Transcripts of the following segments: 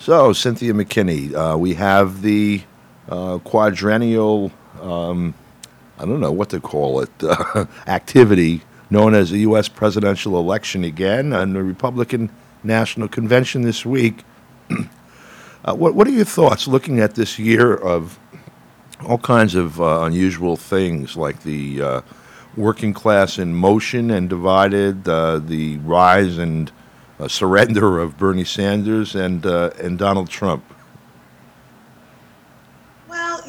So, Cynthia McKinney, we have the quadrennial, I don't know what to call it, activity known as the U.S. presidential election again, and the Republican National Convention this week. What are your thoughts looking at this year of all kinds of unusual things like the working class in motion and divided, the rise and surrender of Bernie Sanders and Donald Trump? Well,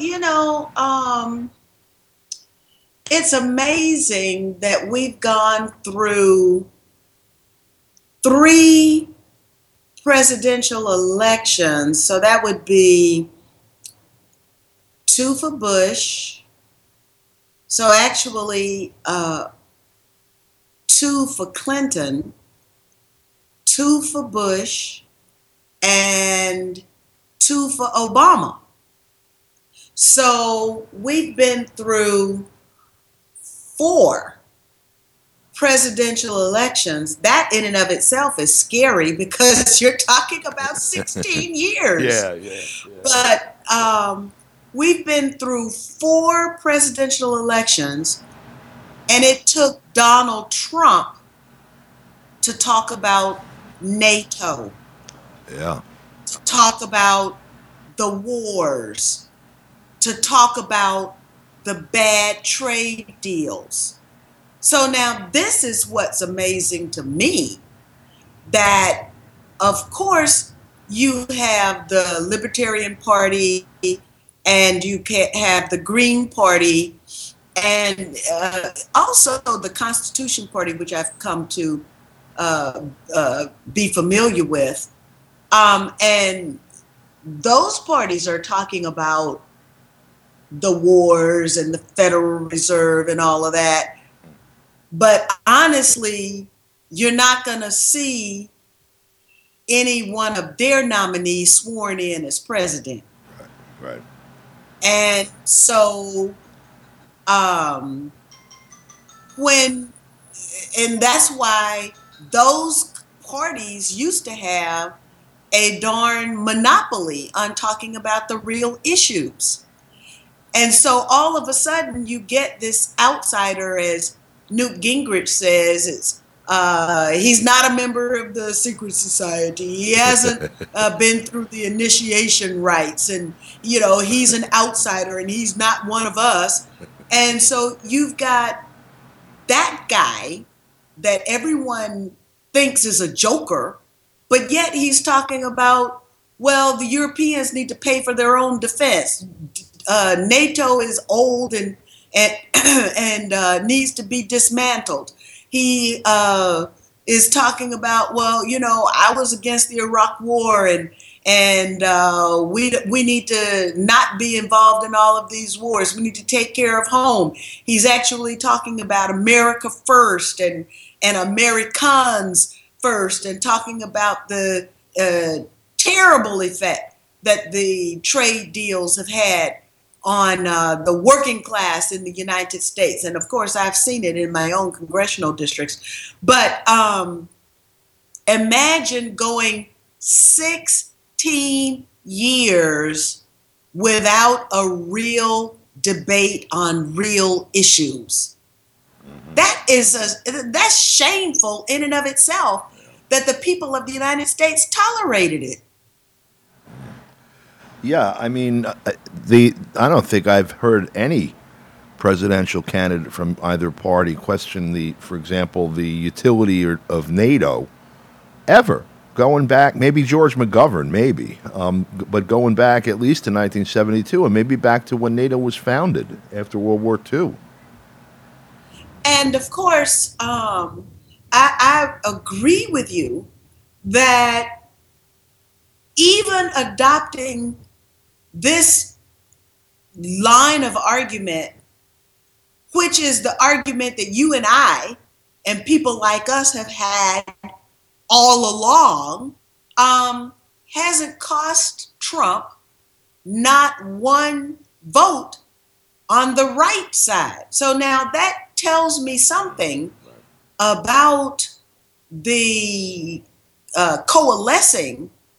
it's amazing that we've gone through three presidential elections. So that would be two for Bush. So actually, two for Clinton, two for Bush, and two for Obama. So we've been through four presidential elections. That in and of itself is scary because you're talking about 16 years. Yeah. But we've been through four presidential elections, and it took Donald Trump to talk about NATO, Yeah. to talk about the wars, to talk about the bad trade deals. So now this is what's amazing to me, that of course you have the Libertarian Party and you can have the Green Party and also the Constitution Party, which I've come to be familiar with. And those parties are talking about the wars and the Federal Reserve and all of that. But honestly, you're not going to see any one of their nominees sworn in as president. Right. And so um, when, and that's why those parties used to have a darn monopoly on talking about the real issues. And so all of a sudden you get this outsider, as Newt Gingrich says, he's not a member of the secret society. He hasn't been through the initiation rites, and he's an outsider and he's not one of us. And so you've got that guy that everyone thinks is a joker, but yet he's talking about, well, the Europeans need to pay for their own defense. NATO is old and and needs to be dismantled. He is talking about, well, I was against the Iraq War, and we need to not be involved in all of these wars. We need to take care of home. He's actually talking about America first and Americans first, and talking about the terrible effect that the trade deals have had on the working class in the United States. And of course, I've seen it in my own congressional districts. But imagine going 16 years without a real debate on real issues. That's shameful in and of itself, that the people of the United States tolerated it. Yeah, I mean, I don't think I've heard any presidential candidate from either party question for example, the utility of NATO ever. Going back, maybe George McGovern, maybe, but going back at least to 1972, and maybe back to when NATO was founded after World War II. And of course, I agree with you that even adopting this line of argument, which is the argument that you and I and people like us have had all along, hasn't cost Trump not one vote on the right side. So now that tells me something about the coalescing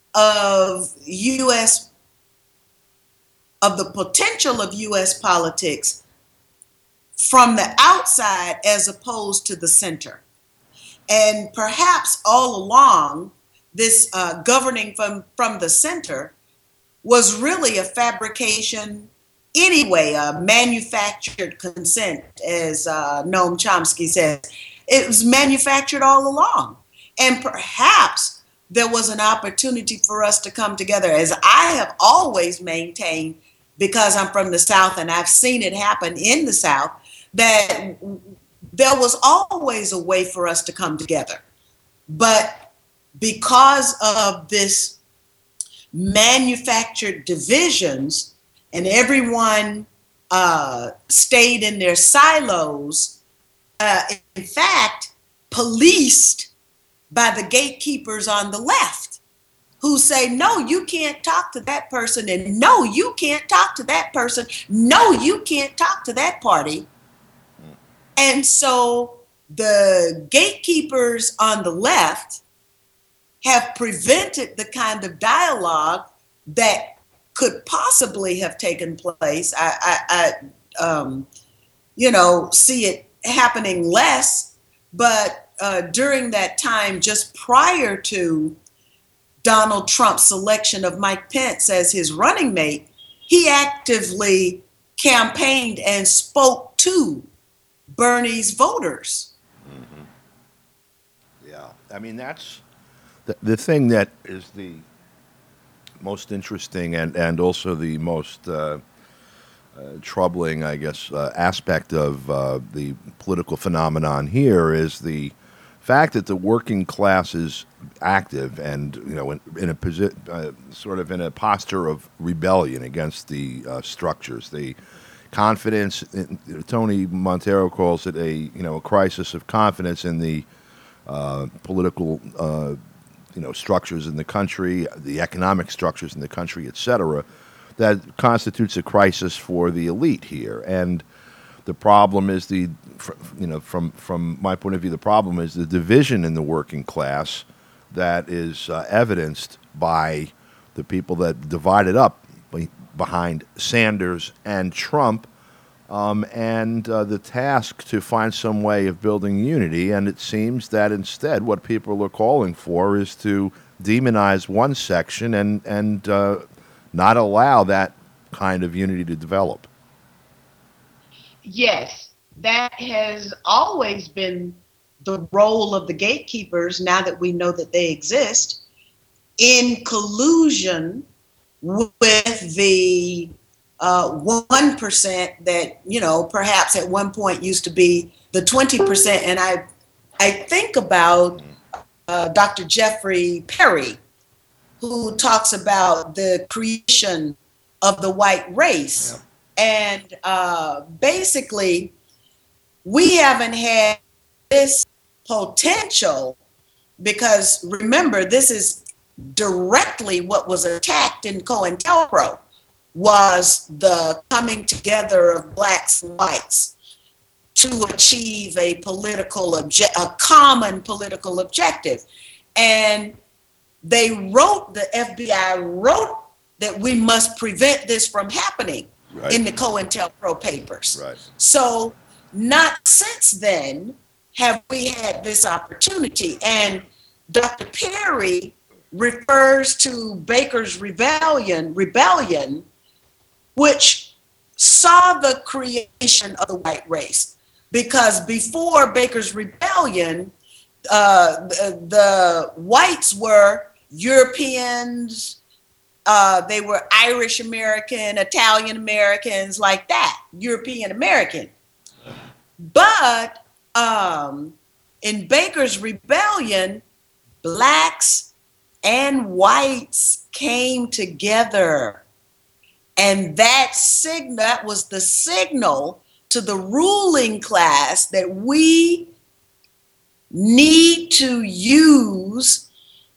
of U.S. of the potential of U.S. politics from the outside as opposed to the center. And perhaps all along, this governing from the center was really a fabrication anyway, a manufactured consent, as Noam Chomsky says. It was manufactured all along. And perhaps there was an opportunity for us to come together, as I have always maintained, because I'm from the South and I've seen it happen in the South, that there was always a way for us to come together. But because of this manufactured divisions and everyone stayed in their silos, in fact, policed by the gatekeepers on the left who say, no, you can't talk to that person, and no, you can't talk to that person, no, you can't talk to that party. And so the gatekeepers on the left have prevented the kind of dialogue that could possibly have taken place. I see it happening less, but during that time, just prior to Donald Trump's selection of Mike Pence as his running mate, he actively campaigned and spoke to Bernie's voters. Mm-hmm. Yeah, I mean, that's the thing that is the most interesting and also the most troubling, I guess, aspect of the political phenomenon here is the fact that the working class is active and, in a sort of in a posture of rebellion against the structures. The confidence, Tony Montero calls it a crisis of confidence in the political structures in the country, the economic structures in the country, et cetera, that constitutes a crisis for the elite here. And the problem is from my point of view, the problem is the division in the working class that is evidenced by the people that divided up behind Sanders and Trump, and the task to find some way of building unity. And it seems that instead what people are calling for is to demonize one section and not allow that kind of unity to develop. Yes, that has always been the role of the gatekeepers, now that we know that they exist, in collusion with the 1% that, perhaps at one point used to be the 20%. And I think about Dr. Jeffrey Perry, who talks about the creation of the white race. Yeah. And basically, we haven't had this potential because, remember, this is directly what was attacked in COINTELPRO, was the coming together of blacks and whites to achieve a common political objective. And the FBI wrote that we must prevent this from happening. Right. In the COINTELPRO papers. Right. So not since then have we had this opportunity. And Dr. Perry refers to Baker's rebellion, which saw the creation of the white race. Because before Baker's rebellion, the whites were Europeans, they were Irish American, Italian Americans, like that, European American. But in Baker's rebellion, blacks and whites came together. And that was the signal to the ruling class that we need to use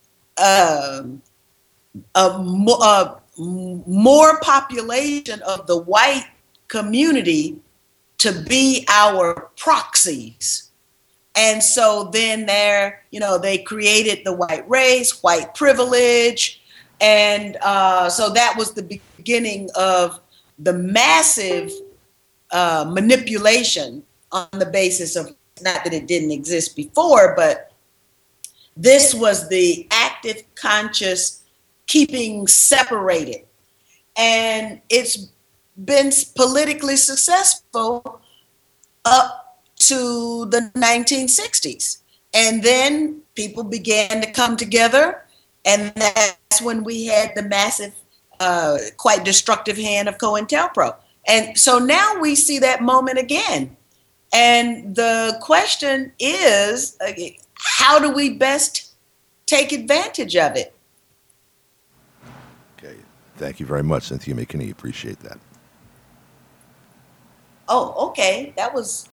more population of the white community to be our proxies. And so then they created the white race, white privilege, And so that was the beginning of the massive manipulation on the basis of, not that it didn't exist before, but this was the active, conscious keeping separated. And it's been politically successful up to the 1960s. And then people began to come together, and that's when we had the massive, quite destructive hand of COINTELPRO. And so now we see that moment again. And the question is, how do we best take advantage of it? Okay. Thank you very much, Cynthia McKinney. Appreciate that. Oh, okay. That was